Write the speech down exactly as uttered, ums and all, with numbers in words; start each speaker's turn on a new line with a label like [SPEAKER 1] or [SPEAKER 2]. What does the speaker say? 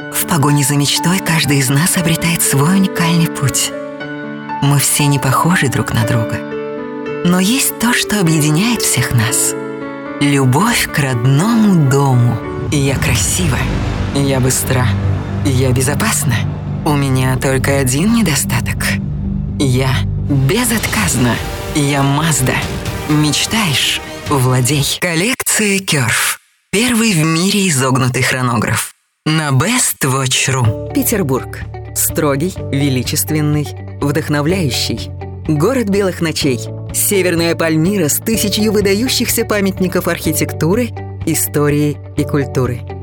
[SPEAKER 1] В погоне за мечтой каждый из нас обретает свой уникальный путь. Мы все не похожи друг на друга. Но есть то, что объединяет всех нас. Любовь к родному дому. Я красива, я быстра, я безопасна. У меня только один недостаток. Я безотказна, я Мазда. Мечтаешь? Владей. Коллекция Curve. Первый в мире изогнутый хронограф. На бест вотч точка ру.
[SPEAKER 2] Петербург. Строгий, величественный, вдохновляющий. Город белых ночей. Северная Пальмира с тысячью выдающихся памятников архитектуры, истории и культуры.